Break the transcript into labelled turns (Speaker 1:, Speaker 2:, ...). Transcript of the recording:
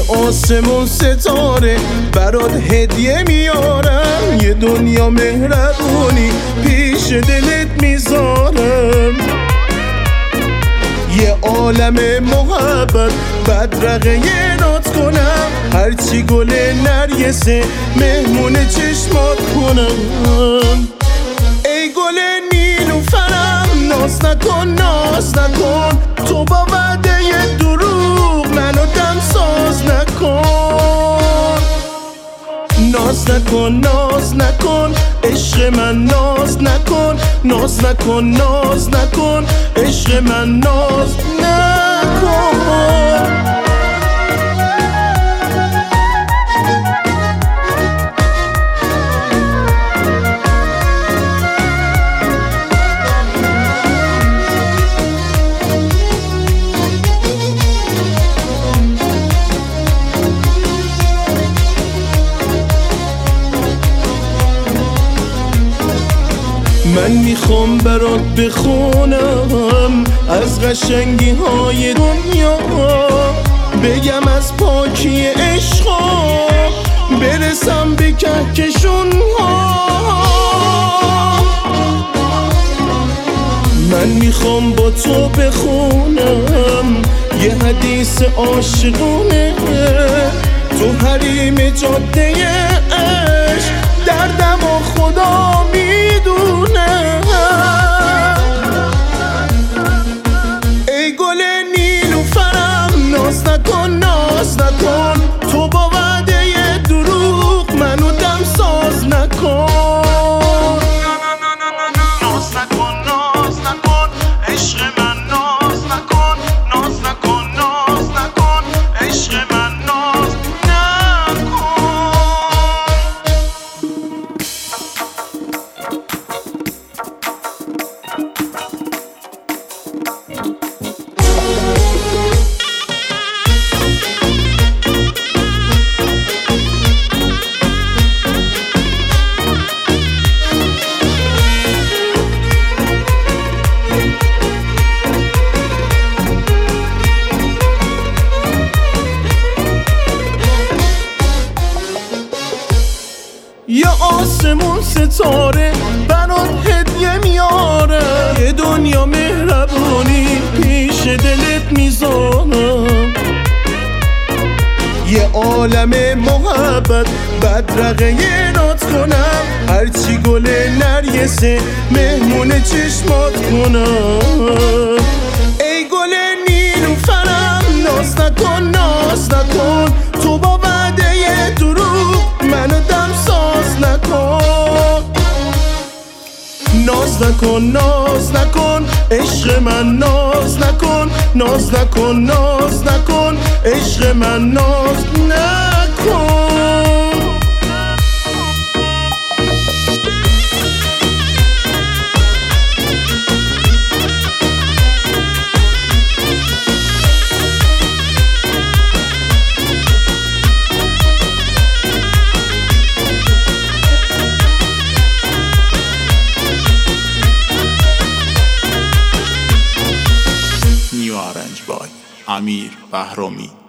Speaker 1: آسمون ستاره برات هدیه میارم، یه دنیا مهربونی پیش دلت میذارم، یه عالم محبت بدرقه نات کنم، هرچی گل نرگسه مهمون چشمات کنم. ای گل نیلوفرم ناز نکن ناز نکن، تو با وعده دروغ منو دمساز نکن. ناز نکن ناز نکن عشق من، ناز نکن ناز نکن ناز نکن عشق من، ناز نکن. من میخوام برات بخونم از قشنگی های دنیا، بگم از پاکی عشقا برسم به کهکشون ها. من میخوام با تو بخونم یه حدیث عاشقونه، تو حریم جاده عشق دردم و خدا میدونه. ای گل نیلوفرم ناز نکن ناز نکن، تو با وعده دروغ منو دمساز نکن. ناز نکن ناز نکن عشق من، ناز نکن ناز نکن ناز نکن عشق من، ناز نکن. یه آسمون ستاره برات هدیه میاره، یه دنیا مهربونی پیش دلت میذارم، یه عالم محبت بدرقه نات کنم، هرچی گل نرگسه مهمون چشمات کنم. ای گل نیلوفرم ناز نکن ناز نکن، تو با وعده دروغ منو دمساز نکن. ناز نکن ناز نکن عشق من، ناز نکن ناز نکن ناز نکن عشق من، ناز نکن.
Speaker 2: امیر بهرامی.